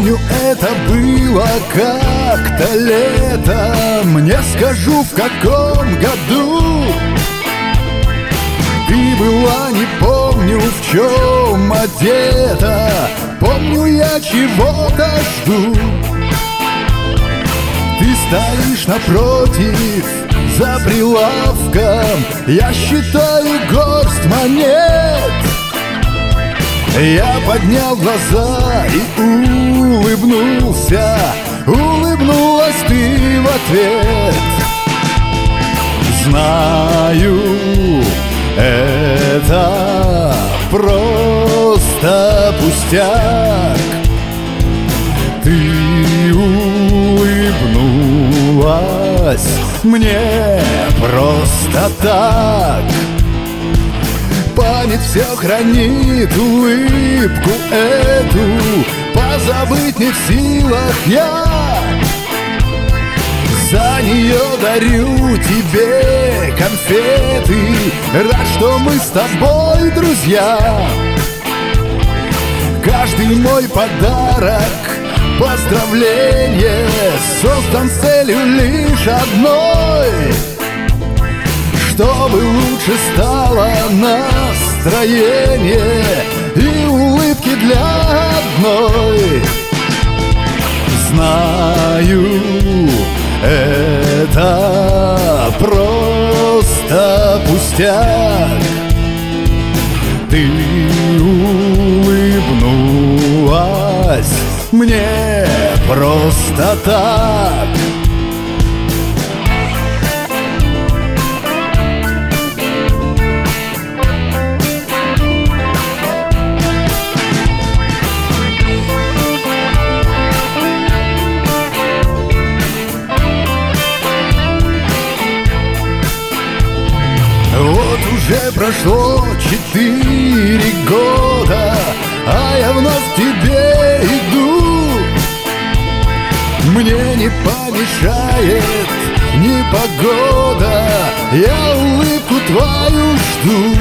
помню, это было как-то летом. Не скажу, в каком году. Ты была, не помню, в чем одета. Помню, я чего-то жду. Ты стоишь напротив, за прилавком. Я считаю горсть монет. Я поднял глаза и улыбнулся. Улыбнулась ты в ответ. Знаю, это просто пустяк. Ты улыбнулась мне просто так. Память все хранит улыбку эту. Позабыть не в силах я. За нее дарю тебе конфеты. Рад, что мы с тобой друзья. Каждый мой подарок, поздравление, создан с целью лишь одной: чтобы лучше стало настроение и улыбки для одной. Знаю, это просто пустяк. Ты улыбнулась мне просто так. Вот уже прошло 4 года, а я вновь к тебе иду. Мне не помешает ни погода, я улыбку твою жду.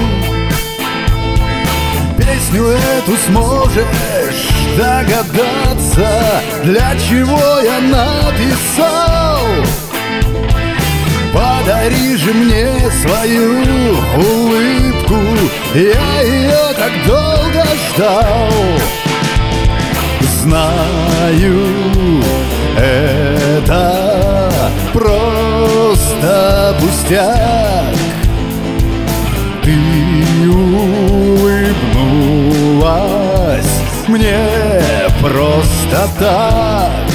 Песню эту сможешь догадаться, для чего я написал. Подари же мне свою улыбку, я ее так долго ждал. Знаю, это просто пустяк. Ты улыбнулась мне просто так.